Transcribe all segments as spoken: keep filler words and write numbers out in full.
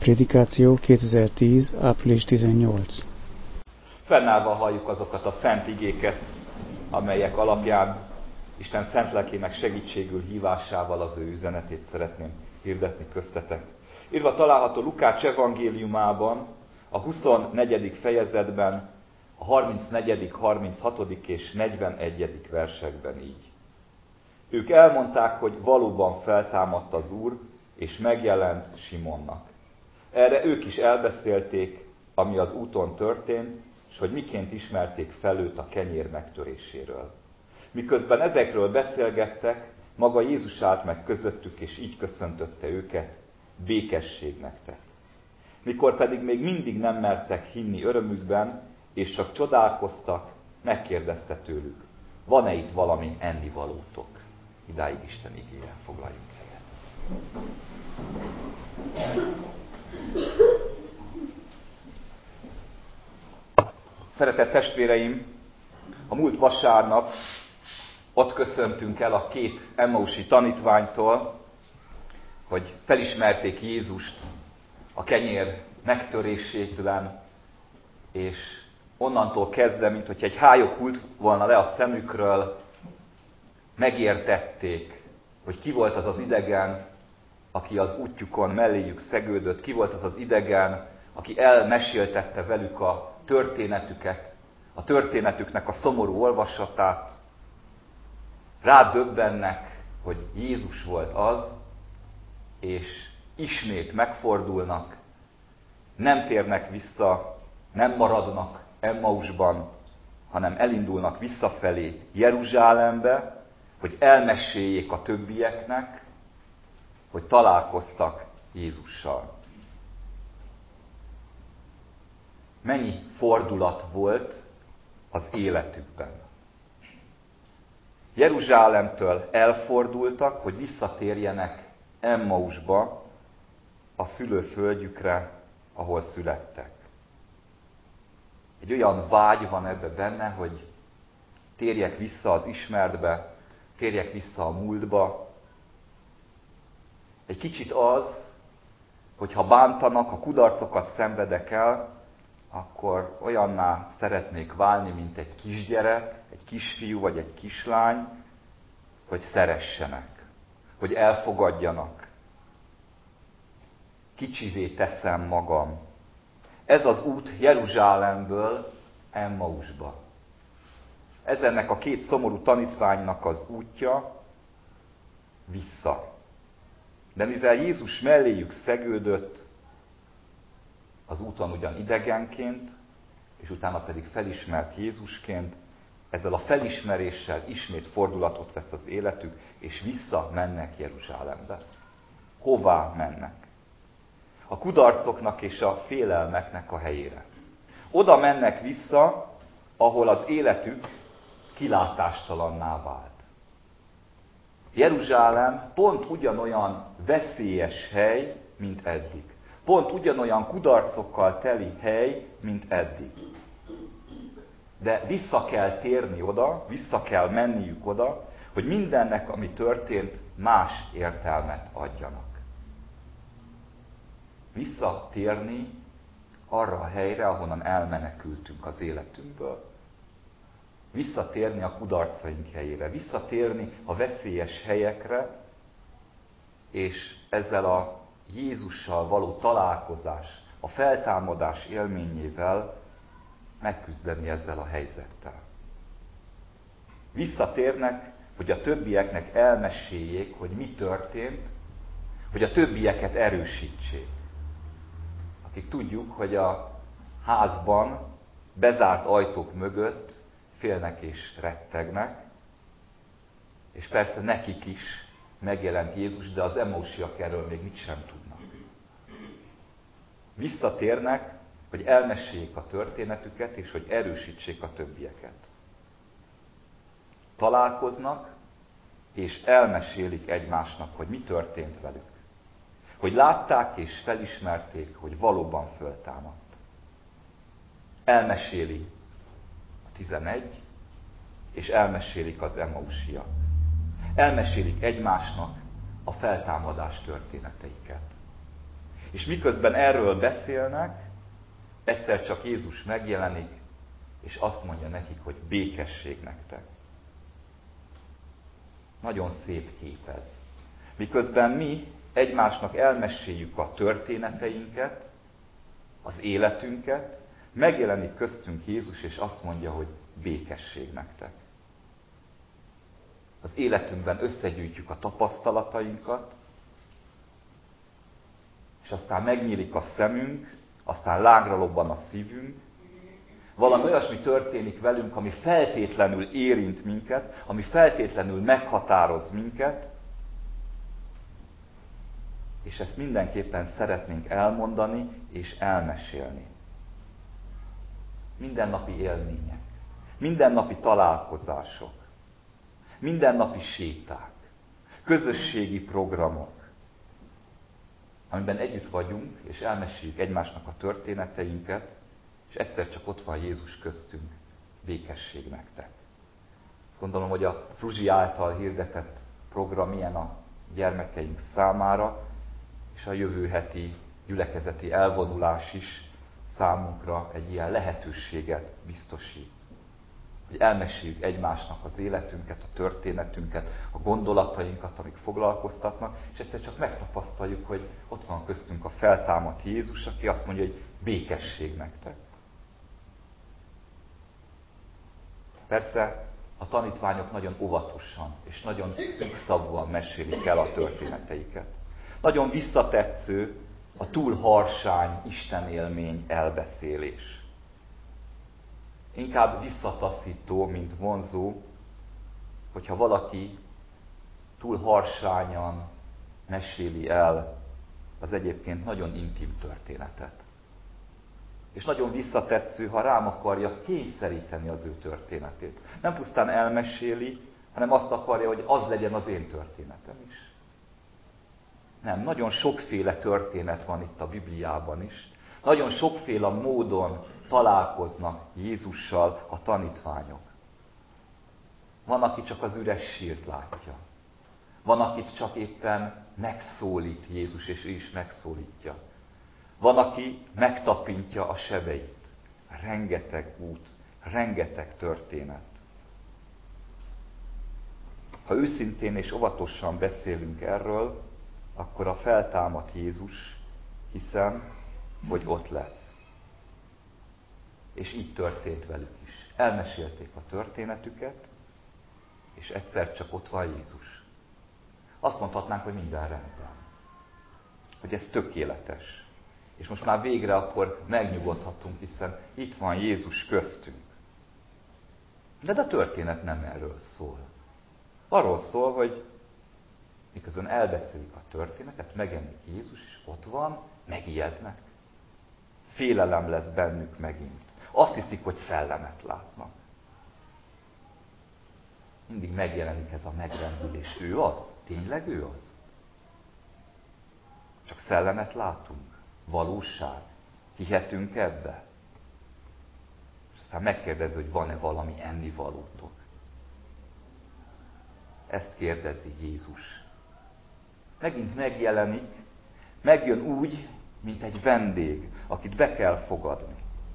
Prédikáció kétezer-tíz. április tizennyolcadika. Fennállva halljuk azokat a szent igéket, amelyek alapján Isten szent lelkének segítségül hívásával az ő üzenetét szeretném hirdetni köztetek. Írva található Lukács evangéliumában, a huszonnegyedik fejezetben, a harmincnegyedik, harminchatodik és negyvenegyedik versekben így. Ők elmondták, hogy valóban feltámadt az Úr, és megjelent Simonnak. Erre ők is elbeszélték, ami az úton történt, és hogy miként ismerték fel őt a kenyér megtöréséről. Miközben ezekről beszélgettek, maga Jézus állt meg közöttük, és így köszöntötte őket, békesség nektek. Mikor pedig még mindig nem mertek hinni örömükben, és csak csodálkoztak, megkérdezte tőlük, van-e itt valami ennivalótok? Idáig Isten igéje, foglaljunk helyet. Szeretett testvéreim, a múlt vasárnap ott köszöntünk el a két emmausi tanítványtól, hogy felismerték Jézust a kenyér megtörésétlen, és onnantól kezdve, mint hogy egy hályog hult volna le a szemükről, megértették, hogy ki volt az az idegen, aki az útjukon melléjük szegődött, ki volt az az idegen, aki elmeséltette velük a történetüket, a történetüknek a szomorú olvasatát. Rádöbbennek, hogy Jézus volt az, és ismét megfordulnak, nem térnek vissza, nem maradnak Emmausban, hanem elindulnak visszafelé Jeruzsálembe, hogy elmeséljék a többieknek, hogy találkoztak Jézussal. Mennyi fordulat volt az életükben. Jeruzsálemtől elfordultak, hogy visszatérjenek Emmausba, a szülőföldjükre, ahol születtek. Egy olyan vágy van ebbe benne, hogy térjek vissza az ismertbe, térjek vissza a múltba. Egy kicsit az, hogy ha bántanak, ha kudarcokat szenvedek el, akkor olyanná szeretnék válni, mint egy kisgyerek, egy kisfiú vagy egy kislány, hogy szeressenek, hogy elfogadjanak. Kicsivé teszem magam. Ez az út Jeruzsálemből Emmausba. Ez ennek a két szomorú tanítványnak az útja vissza. De mivel Jézus melléjük szegődött, az úton ugyan idegenként, és utána pedig felismert Jézusként, ezzel a felismeréssel ismét fordulatot vesz az életük, és vissza mennek Jeruzsálembe. Hová mennek? A kudarcoknak és a félelmeknek a helyére. Oda mennek vissza, ahol az életük kilátástalanná vált. Jeruzsálem pont ugyanolyan veszélyes hely, mint eddig. Pont ugyanolyan kudarcokkal teli hely, mint eddig. De vissza kell térni oda, vissza kell menniük oda, hogy mindennek, ami történt, más értelmet adjanak. Visszatérni arra a helyre, ahonnan elmenekültünk az életünkből. Visszatérni a kudarcaink helyére, visszatérni a veszélyes helyekre, és ezzel a Jézussal való találkozás, a feltámadás élményével megküzdeni ezzel a helyzettel. Visszatérnek, hogy a többieknek elmeséljék, hogy mi történt, hogy a többieket erősítsék. Akik tudjuk, hogy a házban, bezárt ajtók mögött félnek és rettegnek, és persze nekik is megjelent Jézus, de az emmausiak erről még mit sem tudnak. Visszatérnek, hogy elmeséljék a történetüket, és hogy erősítsék a többieket. Találkoznak, és elmesélik egymásnak, hogy mi történt velük. Hogy látták és felismerték, hogy valóban föltámadt. Elmeséli a tizenegy, és elmesélik az emmausiak. Elmesélik egymásnak a feltámadás történeteiket. És miközben erről beszélnek, egyszer csak Jézus megjelenik, és azt mondja nekik, hogy békesség nektek. Nagyon szép kép ez. Miközben mi egymásnak elmeséljük a történeteinket, az életünket, megjelenik köztünk Jézus, és azt mondja, hogy békesség nektek. Az életünkben összegyűjtjük a tapasztalatainkat, és aztán megnyílik a szemünk, aztán lágra lobban a szívünk, valami olyasmi történik velünk, ami feltétlenül érint minket, ami feltétlenül meghatároz minket, és ezt mindenképpen szeretnénk elmondani és elmesélni. Mindennapi élmények, mindennapi találkozások, mindennapi séták, közösségi programok, amiben együtt vagyunk, és elmeséljük egymásnak a történeteinket, és egyszer csak ott van Jézus köztünk, békesség nektek. Azt gondolom, hogy a Fruzsi által hirdetett program ilyen a gyermekeink számára, és a jövő heti gyülekezeti elvonulás is számunkra egy ilyen lehetőséget biztosít. Hogy elmeséljük egymásnak az életünket, a történetünket, a gondolatainkat, amik foglalkoztatnak, és egyszer csak megtapasztaljuk, hogy ott van köztünk a feltámadt Jézus, aki azt mondja, hogy békesség nektek. Persze a tanítványok nagyon óvatosan és nagyon szűkszavúan mesélik el a történeteiket. Nagyon visszatetsző a túl harsány istenélmény elbeszélés. Inkább visszataszító, mint vonzó, hogyha valaki túl harsányan meséli el az egyébként nagyon intim történetet. És nagyon visszatetsző, ha rám akarja kényszeríteni az ő történetét. Nem pusztán elmeséli, hanem azt akarja, hogy az legyen az én történetem is. Nem, nagyon sokféle történet van itt a Bibliában is. Nagyon sokféle módon találkoznak Jézussal a tanítványok. Van, aki csak az üres sírt látja. Van, akit csak éppen megszólít Jézus, és ő is megszólítja. Van, aki megtapintja a sebeit. Rengeteg út, rengeteg történet. Ha őszintén és óvatosan beszélünk erről, akkor a feltámadt Jézus, hiszem, hogy ott lesz. És így történt velük is. Elmesélték a történetüket, és egyszer csak ott van Jézus. Azt mondhatnánk, hogy minden rendben. Hogy ez tökéletes. És most már végre akkor megnyugodhatunk, hiszen itt van Jézus köztünk. De a történet nem erről szól. Arról szól, hogy miközben elbeszélik a történetet, megjelenik Jézus, és ott van, megijednek. Félelem lesz bennük megint. Azt hiszik, hogy szellemet látnak. Mindig megjelenik ez a megrendülés. Ő az? Tényleg ő az? Csak szellemet látunk? Valóság? Hihetünk ebbe? És aztán megkérdezi, hogy van-e valami ennivalótok. Ezt kérdezi Jézus. Megint megjelenik, megjön úgy, mint egy vendég, akit be kell fogadni.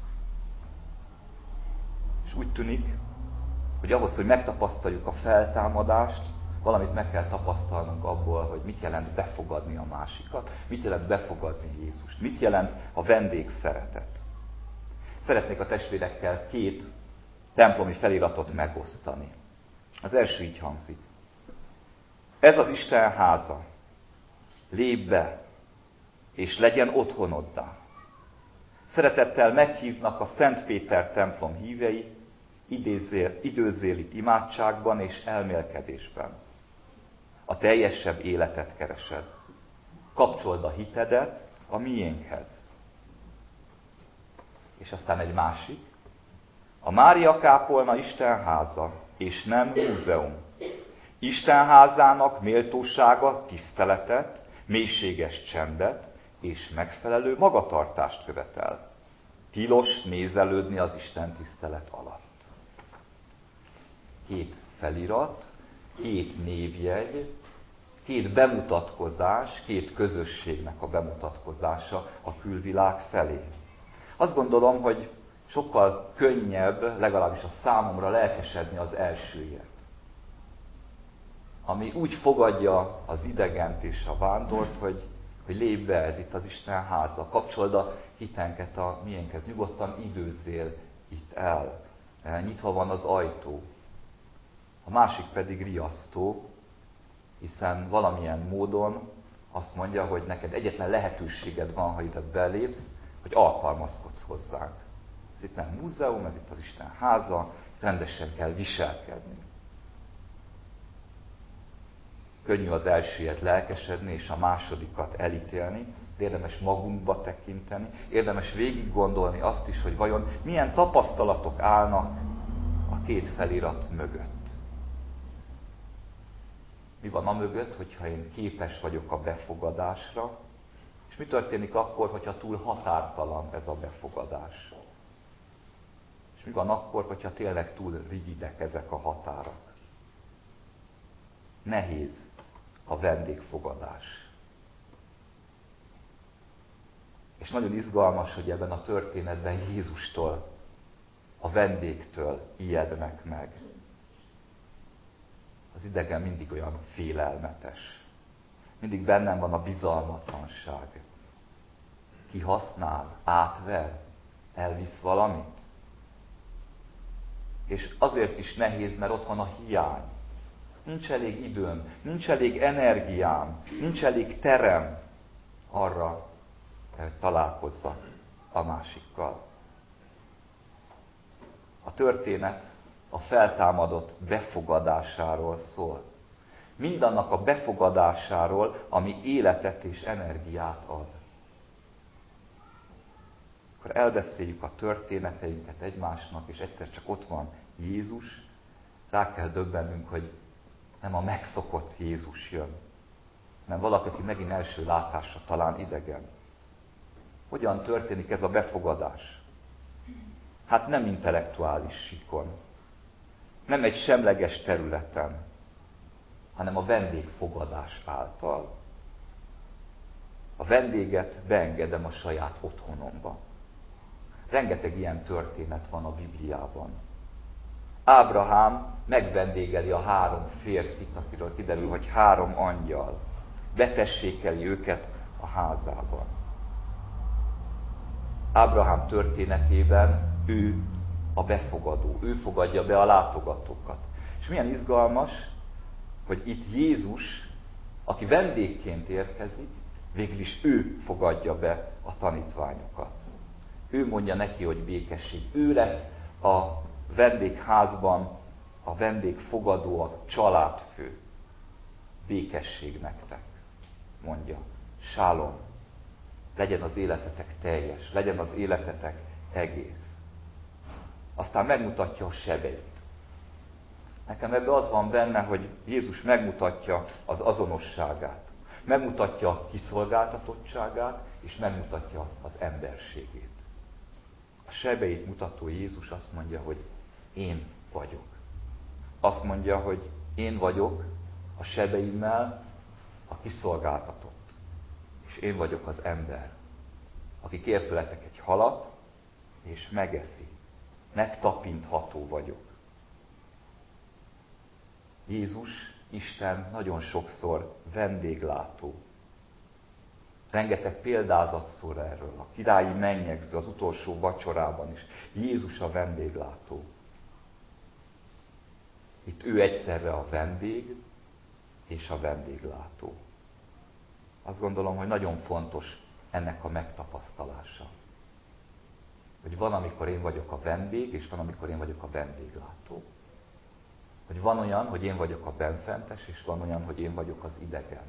És úgy tűnik, hogy ahhoz, hogy megtapasztaljuk a feltámadást, valamit meg kell tapasztalnunk abból, hogy mit jelent befogadni a másikat, mit jelent befogadni Jézust, mit jelent a vendégszeretet. Szeretnék a testvérekkel két templomi feliratot megosztani. Az első így hangzik. Ez az Isten háza. Lépj be, és legyen otthonoddá. Szeretettel meghívnak a Szent Péter templom hívei, idézzél, időzzél itt imádságban és elmélkedésben. A teljesebb életet keresed. Kapcsold a hitedet a miénkhez. És aztán egy másik. A Mária kápolna Isten háza, és nem múzeum. Isten házának méltósága tiszteletet, mélységes csendet és megfelelő magatartást követel. Tilos nézelődni az Isten tisztelet alatt. Két felirat, két névjegy, két bemutatkozás, két közösségnek a bemutatkozása a külvilág felé. Azt gondolom, hogy sokkal könnyebb, legalábbis a számomra lelkesedni az elsőért. Ami úgy fogadja az idegent és a vándort, hogy, hogy lépj be, ez itt az Isten háza. Kapcsold a hitenket a miénkhez. Nyugodtan időzzél itt el. Nyitva van az ajtó. A másik pedig riasztó, hiszen valamilyen módon azt mondja, hogy neked egyetlen lehetőséged van, ha ide belépsz, hogy alkalmazkodsz hozzánk. Ez itt nem múzeum, ez itt az Isten háza, itt rendesen kell viselkedni. Könnyű az elsőért lelkesedni, és a másodikat elítélni. Érdemes magunkba tekinteni, érdemes végig gondolni azt is, hogy vajon milyen tapasztalatok állnak a két felirat mögött. Mi van a mögött, hogyha én képes vagyok a befogadásra, és mi történik akkor, hogyha túl határtalan ez a befogadás? És mi van akkor, hogyha tényleg túl rigidek ezek a határok? Nehéz a vendégfogadás. És nagyon izgalmas, hogy ebben a történetben Jézustól, a vendégtől ijednek meg. Az idegen mindig olyan félelmetes. Mindig bennem van a bizalmatlanság. Kihasznál, átver, elvisz valamit. És azért is nehéz, mert ott van a hiány. Nincs elég időm, nincs elég energiám, nincs elég terem arra, hogy találkozzak a másikkal. A történet a feltámadott befogadásáról szól. Mindannak a befogadásáról, ami életet és energiát ad. Akkor elbeszéljük a történeteinket egymásnak, és egyszer csak ott van Jézus, rá kell döbbennünk, hogy nem a megszokott Jézus jön, hanem valaki, aki megint első látásra talán idegen. Hogyan történik ez a befogadás? Hát nem intellektuális síkon, nem egy semleges területen, hanem a vendégfogadás által. A vendéget beengedem a saját otthonomba. Rengeteg ilyen történet van a Bibliában. Ábrahám megvendégeli a három férfit, akiről kiderül, hogy három angyal. Betessékeli őket a házában. Ábrahám történetében ő a befogadó, ő fogadja be a látogatókat. És milyen izgalmas, hogy itt Jézus, aki vendégként érkezik, végül is ő fogadja be a tanítványokat. Ő mondja neki, hogy békesség. Ő lesz a vendégházban a vendégfogadó, a családfő. Békesség nektek, mondja. Sálom. Legyen az életetek teljes, legyen az életetek egész. Aztán megmutatja a sebeit. Nekem ebben az van benne, hogy Jézus megmutatja az azonosságát. Megmutatja a kiszolgáltatottságát, és megmutatja az emberségét. A sebeit mutató Jézus azt mondja, hogy én vagyok. Azt mondja, hogy én vagyok a sebeimmel a kiszolgáltatott. És én vagyok az ember, aki kér tőletek egy halat, és megeszi. Megtapintható vagyok. Jézus, Isten nagyon sokszor vendéglátó. Rengeteg példázat szól erről. A királyi mennyegző az utolsó vacsorában is. Jézus a vendéglátó. Itt ő egyszerre a vendég és a vendéglátó. Azt gondolom, hogy nagyon fontos ennek a megtapasztalása. Hogy van, amikor én vagyok a vendég, és van, amikor én vagyok a vendéglátó. Hogy van olyan, hogy én vagyok a benfentes, és van olyan, hogy én vagyok az idegen.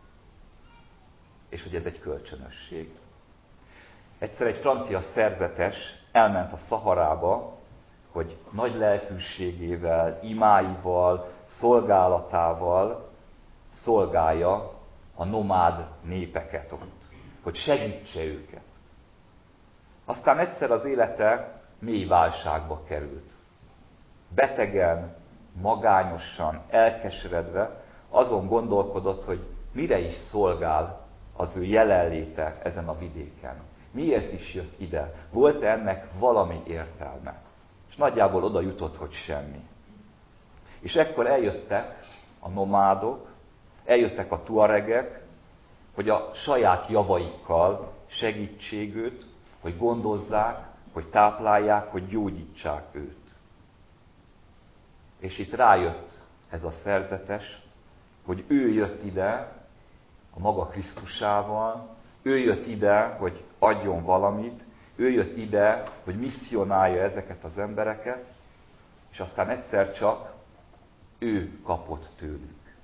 És hogy ez egy kölcsönösség. Egyszer egy francia szerzetes elment a Szaharába, hogy nagy lelkűségével, imáival, szolgálatával szolgálja a nomád népeket ott, hogy segítse őket. Aztán egyszer az élete mély válságba került. Betegen, magányosan, elkeseredve azon gondolkodott, hogy mire is szolgál az ő jelenléte ezen a vidéken. Miért is jött ide? Volt-e ennek valami értelme? És nagyjából oda jutott, hogy semmi. És ekkor eljöttek a nomádok, eljöttek a tuaregek, hogy a saját javaikkal segítsék őt, hogy gondozzák, hogy táplálják, hogy gyógyítsák őt. És itt rájött ez a szerzetes, hogy ő jött ide a maga Krisztusával, ő jött ide, hogy adjon valamit, ő jött ide, hogy misszionálja ezeket az embereket, és aztán egyszer csak ő kapott tőlük.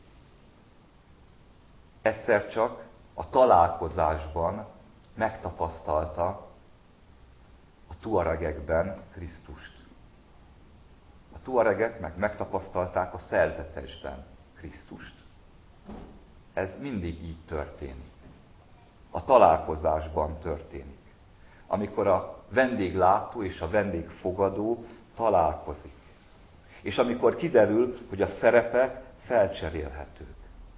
Egyszer csak a találkozásban megtapasztalta a tuaregekben Krisztust. A tuaregek meg megtapasztalták a szerzetesben Krisztust. Ez mindig így történik. A találkozásban történik. Amikor a vendéglátó és a vendégfogadó találkozik. És amikor kiderül, hogy a szerepek felcserélhetők.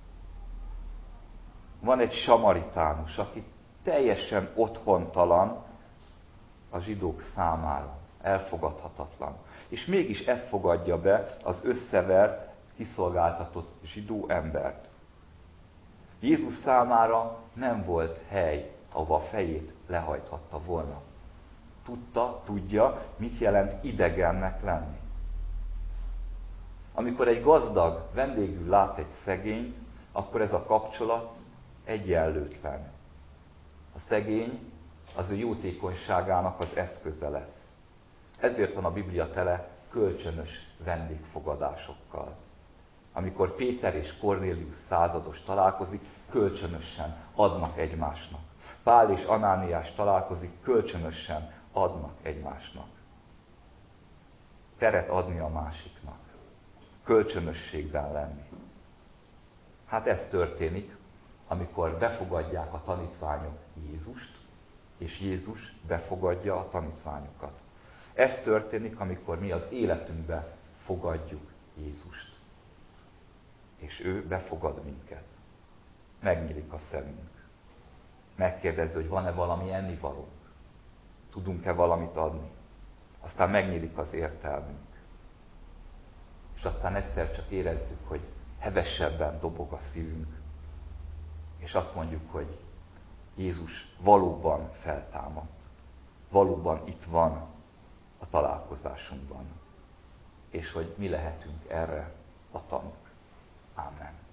Van egy samaritánus, aki teljesen otthontalan a zsidók számára, elfogadhatatlan. És mégis ezt fogadja be az összevert, kiszolgáltatott zsidó embert. Jézus számára nem volt hely, ahova a fejét lehajthatta volna. Tudta, tudja, mit jelent idegennek lenni. Amikor egy gazdag vendégül lát egy szegényt, akkor ez a kapcsolat egyenlőtlen. A szegény az ő jótékonyságának az eszköze lesz. Ezért van a Biblia tele kölcsönös vendégfogadásokkal. Amikor Péter és Kornélius százados találkozik, kölcsönösen adnak egymásnak. Pál és Anániás találkozik, kölcsönösen adnak egymásnak. Teret adni a másiknak. Kölcsönösségben lenni. Hát ez történik, amikor befogadják a tanítványok Jézust, és Jézus befogadja a tanítványokat. Ez történik, amikor mi az életünkbe fogadjuk Jézust. És ő befogad minket. Megnyílik a szemünk. Megkérdezi, hogy van-e valami ennivalónk. Tudunk-e valamit adni. Aztán megnyílik az értelmünk. És aztán egyszer csak érezzük, hogy hevesebben dobog a szívünk. És azt mondjuk, hogy Jézus valóban feltámadt. Valóban itt van a találkozásunkban. És hogy mi lehetünk erre a tanúk. Amen.